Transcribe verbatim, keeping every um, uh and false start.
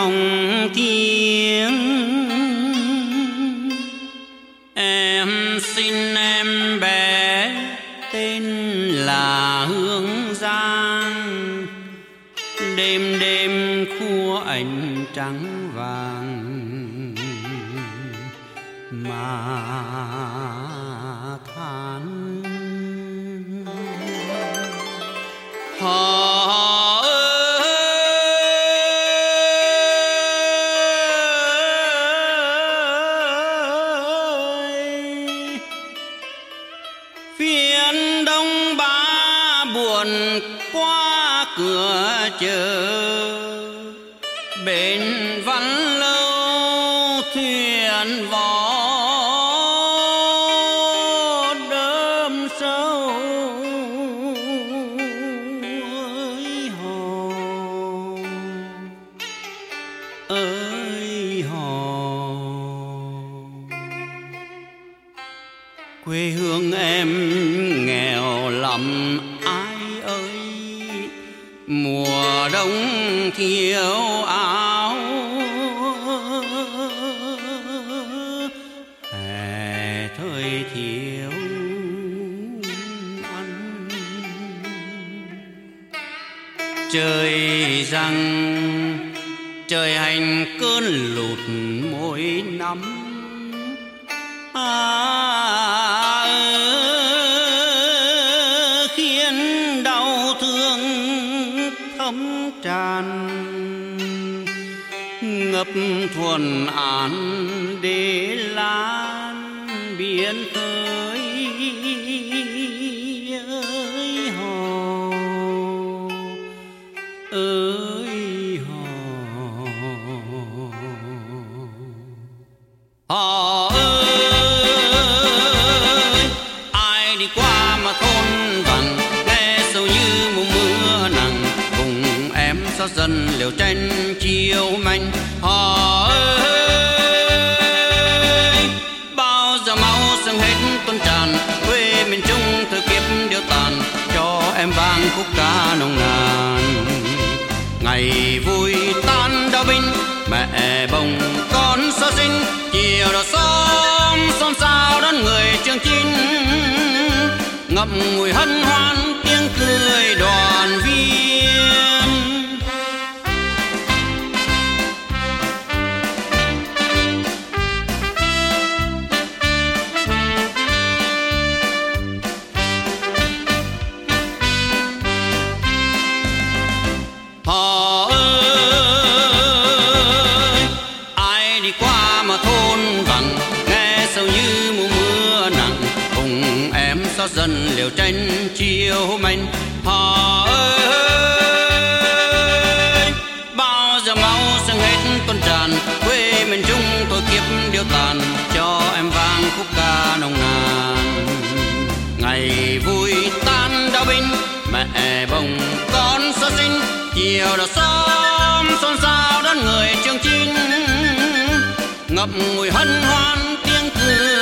lòng thiêng. Em xin em bé tên là Hương Giang, đêm đêm khua ánh trắng vàng mà than. Họ phiên đông ba buồn qua cửa chợ, bên vắng lâu thuyền võ đơm sâu. Ơi hò, ơi hò, quê hương em nghèo lắm ai ơi, mùa đông thiếu áo, hè thời thiếu ăn. Trời rằng trời hành cơn lụt mỗi năm, à, khiến đau thương thấm tràn, ngập thuần án để lan biển khơi. Ơi hò, ơi hò, hò ơi, ai đi qua mà thôn vắng nghe sầu như mùa mưa nặng, cùng em xót dần liều tranh chiều manh. Hò ơi, bao giờ máu dâng hết tuôn tràn, quê miền Trung thời kiếp điêu tàn, cho em vang khúc ca nồng nàn. Ngày vui tan đau binh, mẹ bồng con sơ sinh, chiều đầu xóm xôn xao đón người chương chinh, ngậm ngùi hân hoan tiếng cười đoàn viên. Họ ơi, ai đi qua mà thôn vắng nghe sầu như mùa mưa nặng, cùng em xót dần liều tranh chiều manh. Họ ơi, bao giờ máu dâng hết tuôn tràn, quê miền Trung tôi kiếp điêu tàn, cho em vang khúc ca nồng nàn. Ngày vui tan đau binh, mẹ bồng con sơ sinh, chiều đầu xóm xôn xao đón người chương chinh, ngập ngùi hân hoan tiếng cười